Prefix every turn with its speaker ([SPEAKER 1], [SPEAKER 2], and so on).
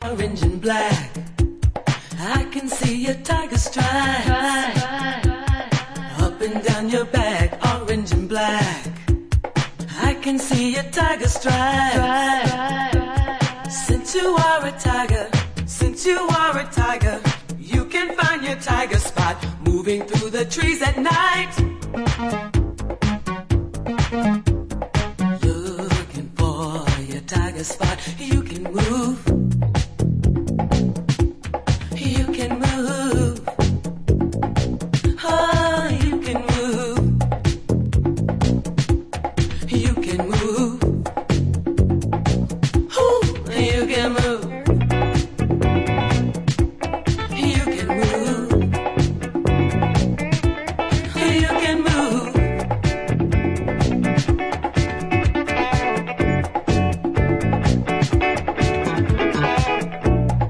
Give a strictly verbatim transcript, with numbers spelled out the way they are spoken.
[SPEAKER 1] orange and black. I can see your tiger stripes up and down your back, orange and black. I can see your tiger stripes. Since you are a tiger, since you are a tiger, you can find your tiger spot moving through the trees at night.